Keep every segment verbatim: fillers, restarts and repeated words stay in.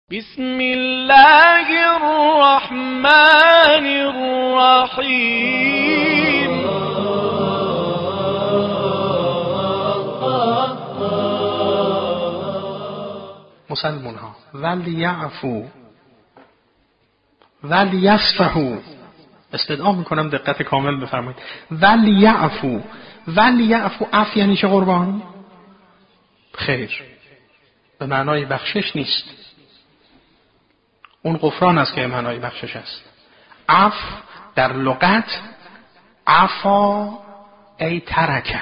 بسم الله الرحمن الرحیم. مسلمون ها ولیعفو ولیصفحوا، استدعا میکنم دقت کامل بفرمایید. ولیعفو ولیعفو، عفو یعنی چه قربان؟ خیر، به معنای بخشش نیست. اون غفران است که معنای بخشش است. عفو در لغت عفا ای ترکه،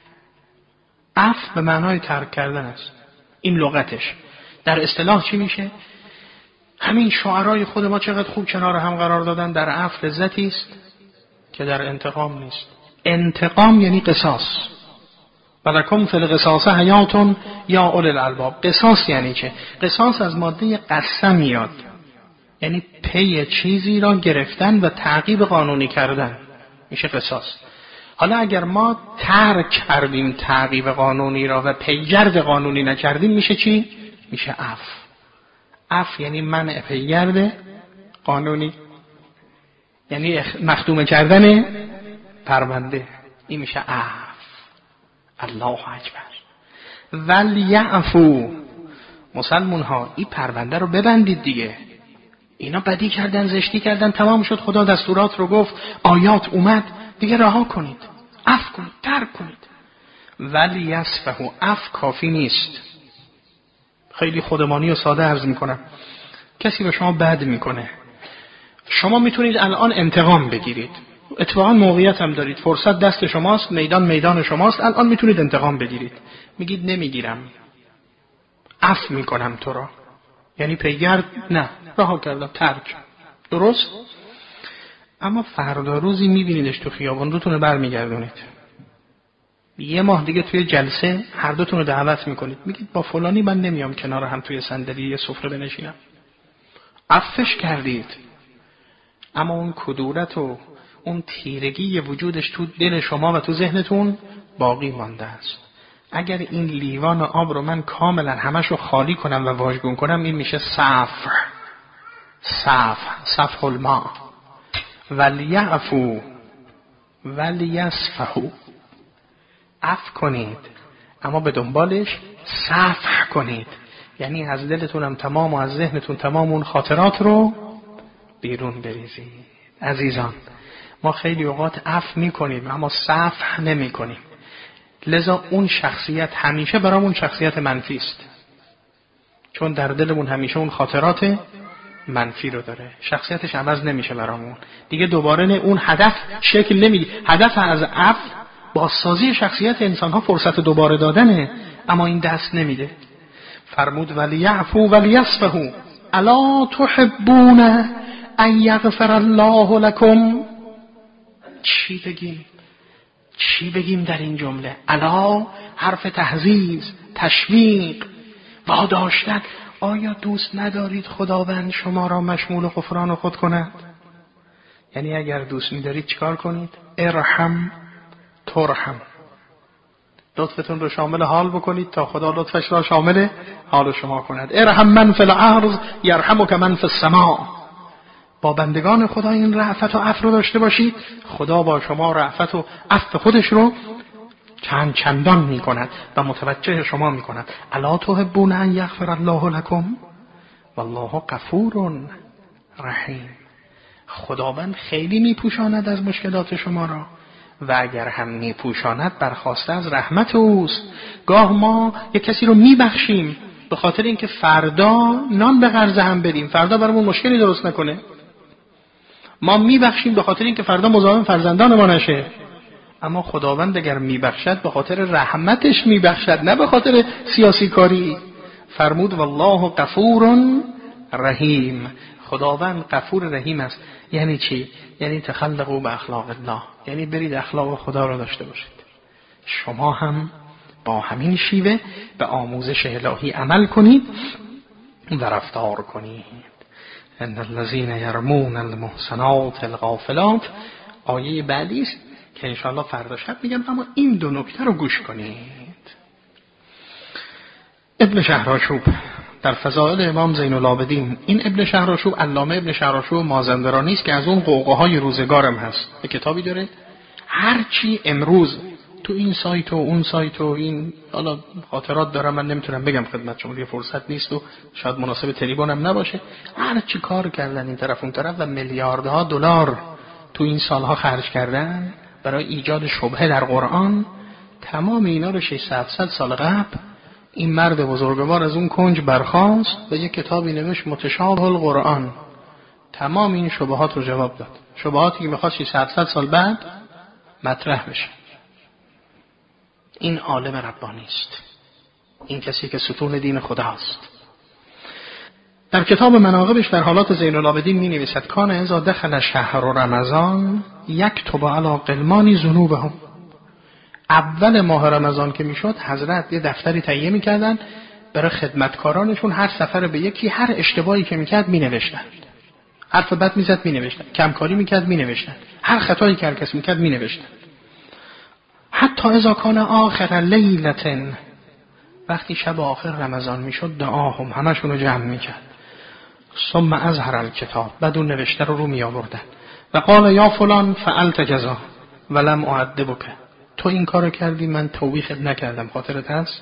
عفو به معنای ترک کردن است. این لغتش. در اصطلاح چی میشه؟ همین شعرای خود ما چقدر خوب کنار هم قرار دادن. در عفو لذتی است که در انتقام نیست. انتقام یعنی قصاص. ولکم فی القصاص حیات یا اولی الالباب. قصاص یعنی چه؟ قصاص از ماده قسم میاد، یعنی پی چیزی را گرفتن و تعقیب قانونی کردن، میشه قصاص. حالا اگر ما ترک کردیم تعقیب قانونی را و پیگرد قانونی نکردیم، میشه چی؟ میشه عفو. عفو یعنی منع پیگرد قانونی، یعنی مختوم کردن پرونده. این میشه عفو. الله اکبر. ولیعفو، مسلمون ها این پرونده رو ببندید دیگه. اینا بدی کردن، زشتی کردن، تمام شد. خدا دستورات رو گفت، آیات اومد، دیگه رها کنید، عفو کنید، ترک کنید. ولیصفحوا، عفو کافی نیست. خیلی خودمانی و ساده عرض میکنم. کسی به شما بد میکنه، شما میتونید الان انتقام بگیرید. اتفاقا موقعیت هم دارید، فرصت دست شماست، میدان میدان شماست، الان میتونید انتقام بگیرید. میگید نمیگیرم، عفو میکنم تو را، یعنی پیگرد نه، رها کردم، ترک. درست؟ اما فردا روزی میبینیدش تو خیابون، دوتونه برمیگردونید. یه ماه دیگه توی جلسه هر دوتون رو دعوت میکنید، میگید با فلانی من نمیام کنار هم توی صندلی یه سفره بنشینم. عفوش کردید، اما اون کدورت و اون تیرگی وجودش تو دل شما و تو ذهنتون باقی مانده است. اگر این لیوان آب رو من کاملا همش رو خالی کنم و واژگون کنم، این میشه صفح. صفح، صفح الماء. ولیعفو ولیصفحوا، عفو کنید اما به دنبالش صفح کنید، یعنی از دلتونم تمام و از ذهنتون تمام اون خاطرات رو بیرون بریزید. عزیزان، ما خیلی اوقات عفو میکنیم اما صفح نمیکنیم، لذا اون شخصیت همیشه برامون شخصیت منفی است، چون در دلمون همیشه اون خاطرات منفی رو داره. شخصیتش عوض نمیشه برامون دیگه. دوباره نه اون هدف شکل نمیگیره. هدف از عفو بازسازی شخصیت انسان ها، فرصت دوباره دادنه، اما این دست نمیده. فرمود ولیعفو ولیصفحوا الا تحبون ان یغفر الله لكم. چی بگیم؟ چی بگیم در این جمله؟ الا حرف تحزیز، تشویق، واداشتن. آیا دوست ندارید خداوند شما را مشمول غفران خود کند؟ یعنی اگر دوست می‌دارید چیکار کنید؟ ارحم ترحم. لطفتون رو شامل حال بکنید تا خدا لطفش را شامل حال شما کند. ارحم من فی الارض یرحمک من فی السماء. با بندگان خدا این رأفت و عفو رو داشته باشید، خدا با شما رأفت و عفو خودش رو چند چندان می کند و متوجه شما می کند. الا تحبون ان یغفر الله لكم والله غفور رحیم. خداوند خیلی می پوشاند از مشکلات شما را و اگر هم می پوشاند برخواسته از رحمت اوست. گاه ما یک کسی رو می بخشیم به خاطر اینکه فردا نان به قرض هم بدیم، فردا برامون مشکلی درست نکنه. ما میبخشیم به خاطر اینکه فردا مزاحم فرزندان ما نشه. اما خداوند اگر میبخشد به خاطر رحمتش میبخشد، نه به خاطر سیاسی کاری. فرمود والله غفور رحیم. خداوند غفور رحیم است. یعنی چی؟ یعنی تخلقوا باخلاق الله، یعنی برید اخلاق خدا رو داشته باشید. شما هم با همین شیوه به آموزش الهی عمل کنید و رفتار کنید. ان الذين يرمون المحصنات الغافلات. آیه بعدی است که انشاءالله فردا شب میگم، اما این دو نکته رو گوش کنید. ابن شهرآشوب در فضائل امام زین العابدین، این ابن شهرآشوب علامه ابن شهرآشوب مازندرانی است که از اون قوقاهای روزگارم هست. به کتابی داره هرچی امروز تو این سایت و اون سایت و این حالا خاطرات دارم من نمیتونم بگم خدمت شما، یه فرصت نیست و شاید مناسب تریبونم نباشه، هرچی کار کردن این طرف اون طرف و میلیاردها دلار تو این سالها خرج کردن برای ایجاد شبهه در قرآن، تمام اینا رو ششصد هفتصد سال قبل این مرد بزرگوار از اون کنج برخاست و یک کتابی نوشت متشابه القرآن، تمام این شبهات رو جواب داد، شبهاتی که میخواد ششصد هفتصد سال بعد مطرح بشه. این عالم ربانی است، این کسی که ستون دین خداست. در کتاب مناقبش در حالات زین العابدین می نویسد کان اذا دخل شهر رمضان یکتب علی غلمان ذنوبهم. اول ماه رمضان که میشد حضرت یه دفتری تهیه میکردن برای خدمتکارانشون، هر سفر به یکی هر اشتباهی که میکرد مینوشتن، حرف بد میزد مینوشتن، کمکاری میکرد مینوشتن، هر خطایی که هر کس میکرد مینوشتن. حتی اذا کان آخر لیلة، وقتی شب آخر رمضان میشد دعاهم همشون رو جمع میکرد. ثم اظهر الکتاب، بعد اون نوشته رو رو می آوردن و قال یا فلان فعلت جزا ولم اعذبک، تو این کارو کردی من توبیخت نکردم، خاطرت هست؟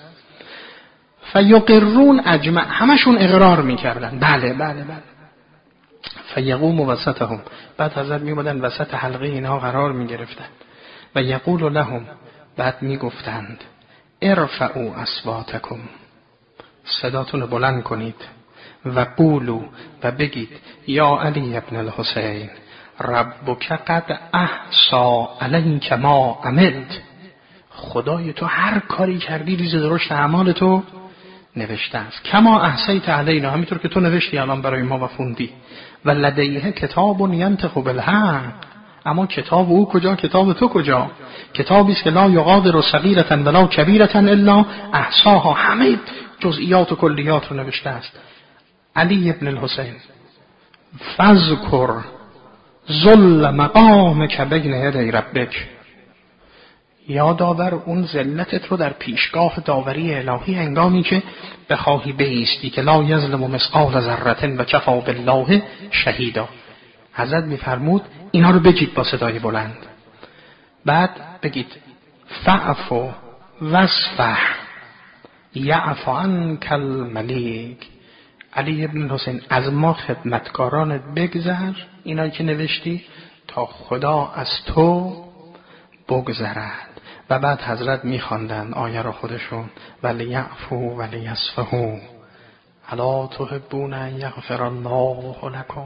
فیقرون اجمع، همشون اقرار میکردن بله بله بله. فیقوم وسطهم، بعد حضرت میومدن وسط حلقه اینها قرار میگرفتن و یقول لهم، بعد میگفتند ارفعوا اصواتکم، صداتون بلند کنید، و قولوا، و بگید یا علی ابن الحسین ربک قد احصا علیک ما عملت، خدای تو هر کاری کردی ریز درشت اعمال تو نوشته است، کما احصیت علینا، همینطور که تو نوشتی الان برای ما و خوندی، و لدیه کتاب ینطق بالحق، اما کتاب او کجا، کتاب تو کجا؟ کتابی است که لا یغادر صغیرة ولا کبیرة الا احصاها، همه جزئیات و کلیات رو نوشته است. علی ابن الحسین فذکر ذل مقامک بین یدی ربک، یادآور اون ذلتت رو در پیشگاه داوری الهی هنگامی که بخواهی بایستی که لا یظلم مثقال ذره و کفی بالله شهیدا. حضرت میفرمود اینا رو بگید با صدای بلند، بعد بگید فعفو واصفح یعف عنک الملیک، علی ابن حسین از ما خدمتکارانت بگذر اینایی که نوشتی تا خدا از تو بگذرد. و بعد حضرت میخواندن آیه رو خودشون ولیعفو ولیصفحوا الا تحبون ان یغفر الله لکم،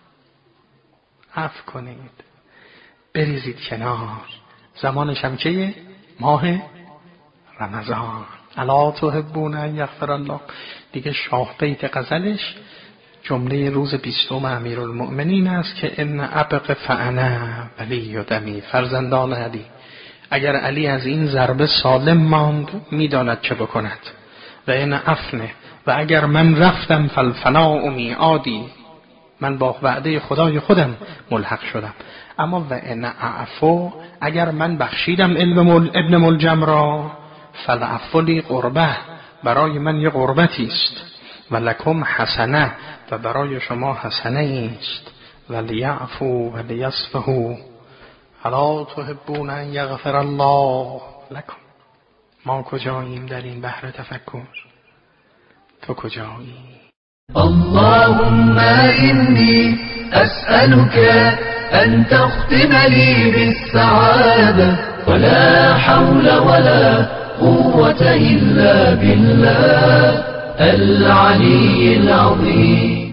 عفو کنید بریزید کنار، زمانش هم چیه؟ ماه رمضان. الا تحبون ان یغفر الله، دیگه شاه بیت غزلش جمله روز بیستم امیرالمؤمنین است که ان ابق فانا ولی دمی، فرزندان علی، اگر علی از این ضربه سالم ماند میداند چه بکند، و ان افنه، و اگر من رفتم فالفناء میعادی، من با وعده خدای خودم ملحق شدم. اما و ان اعفو، اگر من بخشیدم علم ابن ملجم را، فالعفو لی قربه، برای من یه قربتی است، و لکم حسنه، و برای شما حسنه است، ولیعفو ولیصفحوا الا تحبون ان یغفر الله لکم. ما کجاییم در این بحر تفکر؟ تو کجایی؟ اللهم إني أسألك أن تختم لي بالسعادة، ولا حول ولا قوة إلا بالله العلي العظيم.